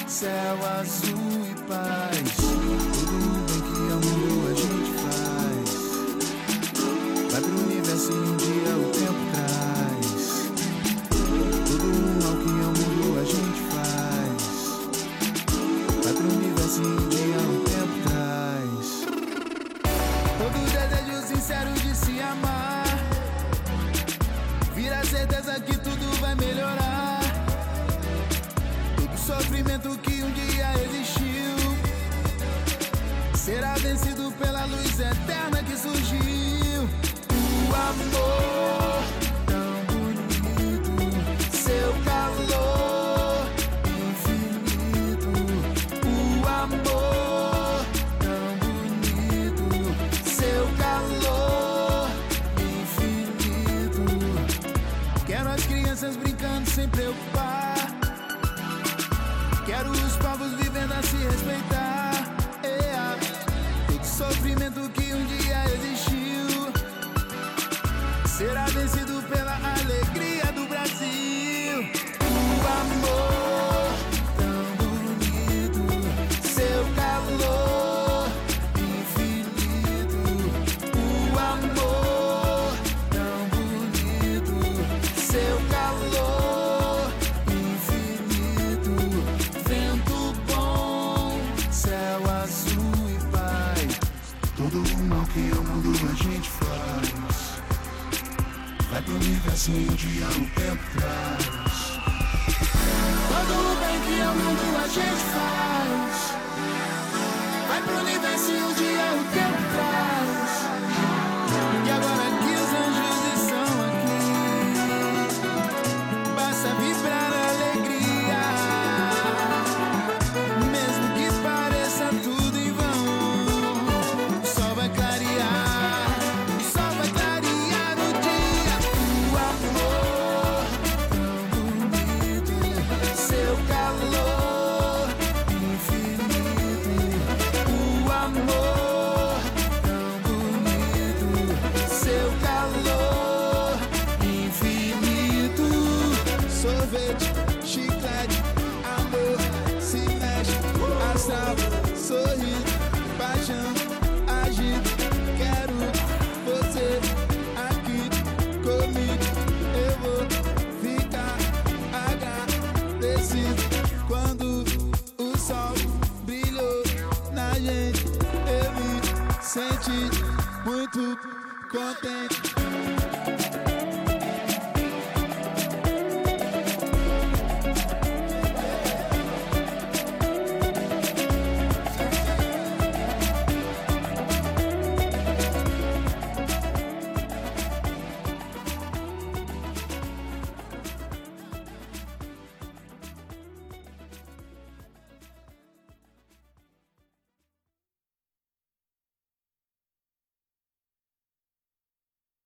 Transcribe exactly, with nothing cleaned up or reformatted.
céu azul e paz. Tudo bem que ao mundo a gente faz. Vai pro universo e um dia o tempo traz. Tudo mal que ao mundo a gente faz. Vai pro universo e um dia o tempo traz. Todo desejo sincero de se amar vira certeza que tudo vai melhorar. Todo sofrimento que um dia existiu será vencido pela luz eterna que surgiu. O amor tão bonito, seu calor infinito. O amor tão bonito, seu calor infinito. Quero as crianças brincando sem preocupar. Quero os povos vivendo a se respeitar. Yeah. Todo sofrimento que um dia existiu será vencido pela alegria do Brasil. O amor tão bonito, seu calor infinito. O amor tão bonito, seu calor infinito. Vento bom, céu azul e paz. Todo o mal que ao mundo a gente faz. Vai pro universo e um dia o tempo traz. Todo o bem que ao mundo a gente faz. Vai pro universo e um dia o tempo traz. E agora que os anjos estão aqui, basta vibrar a alegria. Mesmo que pareça tudo em vão, o sol vai clarear. O sol vai clarear o dia. O amor tão bonito, seu calor infinito. O amor tão bonito, seu calor infinito. Sorvete, chiclete, amor, se mexe, astral, sorriso, paixão, agito. Quero você aqui comigo. Eu vou ficar agradecido quando o sol brilhou na gente. Eu me senti muito contente.